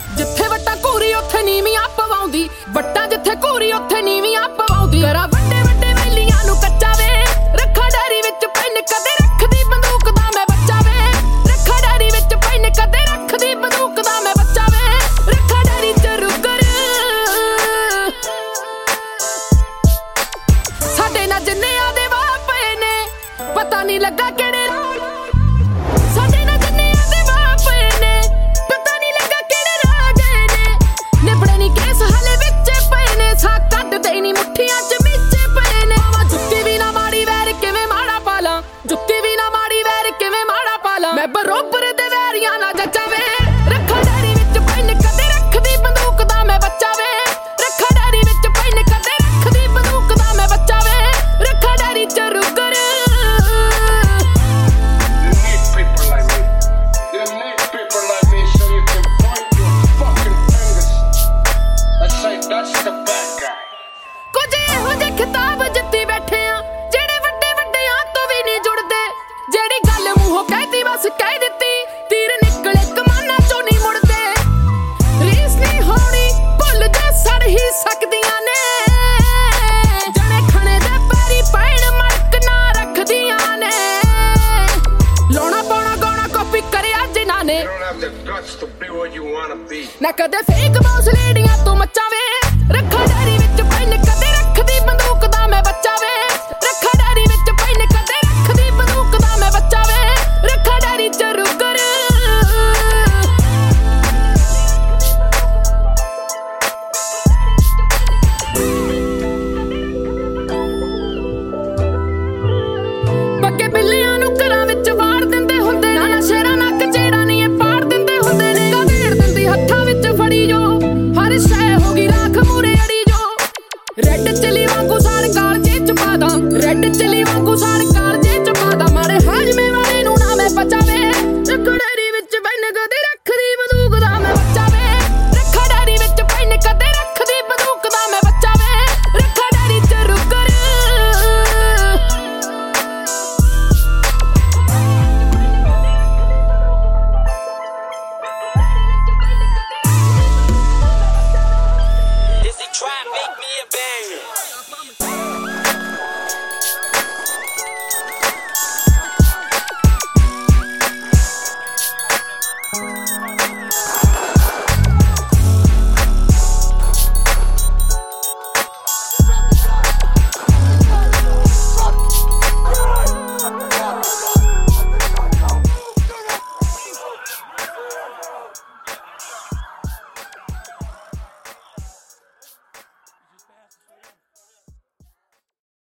ਜਿੱਥੇ ਵੱਟਾਂ ਘੂਰੀ ਉੱਥੇ ਨੀਵੀਆਂ ਪਵਾਉਂਦੀ, ਵੱਟਾਂ ਜਿੱਥੇ ਘੂਰੀ ਉੱਥੇ ਨੀਵੀਆਂ ਪਵਾਉਂਦੀ। ਕਰਾਂ ਵੱਡੇ ਵੱਡੇ ਵੈਲੀਆਂ ਨੂੰ ਕੱਚਾ ਵੇ, ਰੱਖਾਂ ਡੈਰੀ ਵਿੱਚ ਪੈਨ ਕਦੇ ਰੱਖਦੀ ਬੰਦੂਕ ਦਾ ਮੈਂ ਬੱਚਾ ਵੇ। ਰੱਖਾਂ ਡੈਰੀ ਵਿੱਚ ਪੈਨ ਕਦੇ ਰੱਖਦੀ ਬੰਦੂਕ ਦਾ ਮੈਂ ਬੱਚਾ ਵੇ। ਰੱਖਾਂ ਡੈਰੀ ਚ ਰੁਕਰ ਸਾਡੇ ਨਾਲ ਜਿੰਨਿਆਂ ਦੇ ਵਾਹ ਪਏ ਨੇ, ਪਤਾ ਨਹੀਂ ਲੱਗਾ ਕਿਹੜੇ ਸਾਡੇ ਨਾਲ ਜਿੰਨਿਆਂ ਦੇ ਵਾਹ ਪਏ ਨੇ, ਪਤਾ ਨਹੀਂ ਲੱਗਾ ਕਿਹੜੇ ਰਾਹ ਗਏ ਨੇ। ਨਿਬੜੇ ਨੀ ਕੇਸ ਹਲੇ ਵਿੱਚ ਪਏ ਨੇ, ਸਾਹ ਕੱਢਦੇ ਨੀ ਮੁੱਠੀਆਂ ਚ ਵਿੱਚ ਪਏ ਨੇ। ਜੁੱਤੀ ਵੀ ਨਾ ਮਾੜੀ ਵੈਰ ਕਿਵੇਂ ਮਾੜਾ ਪਾਲਾਂ, ਜੁੱਤੀ ਵੀ ਨਾ ਮਾੜੀ ਵੈਰ ਕਿਵੇਂ ਮਾੜਾ ਪਾਲਾਂ। ਮੈਂ ਬਰੋਬਰ ਦੇ ਵੈਰੀਆਂ ਨਾਲ ਜੱਜਾ ਵੇ। ਰੱਖਾਂ ਡੈਰੀ ਵਿੱਚ ਪੈਨ ਕਦੇ ਰੱਖਦੀ ਬੰਦੂਕ ਦਾ ਮੈਂ ਬੱਚਾ ਵੇ। ਰੱਖਾਂ ਡੈਰੀ ਵਿੱਚ ਪੈਨ ਕਦੇ ਰੱਖਦੀ ਬੰਦੂਕ ਦਾ ਮੈਂ ਬੱਚਾ ਵੇ। ਰੱਖਾਂ ਡੈਰੀ ਚ ਰੁਕਰ ਕੁਝ ਇਹੋ ਜਿਹੇ ਖਿਤਾਬ ਜਿੱਤੀ ਬੈਠੇ ਆ, ਜਿਹੜੇ ਵੱਡੇ ਵੱਡਿਆਂ ਤੋਂ ਵੀ ਨਹੀਂ ਜੁੜਦੇ। ਜਿਹੜੀ ਗੱਲ ਮੂੰਹੋਂ ਕਹਿਤੀ ਬਸ ਕਹਿ ਦਿੱਤੀ, ਤੀਰ ਨਿਕਲੇ ਕਮਾਨਾਂ ਚੋਂ ਨਹੀਂ ਮੁੜਦੇ। ਰੀਸ ਨਹੀਂ ਹੋਣੀ ਭੁੱਲ ਜਾ ਸੜ ਹੀ ਸਕਦੀਆਂ ਨੇ, ਜਣੇ ਖਣੇ ਦੇ ਪੈਰੀ ਪੈਣ ਮੜਕ ਨਾ ਰੱਖਦੀਆਂ ਨੇ। ਲਾਉਣਾ ਪਾਉਣਾ ਗਾਉਣਾ ਕਾਪੀ ਕਰਿਆ ਜਿਨ੍ਹਾਂ ਨੇ, ਨਾ ਕਦੇ ਫੇਕ ਬੌਸ ਲੇਡੀਆਂ ਤੋਂ ਮੱਚਾ ਵੇ।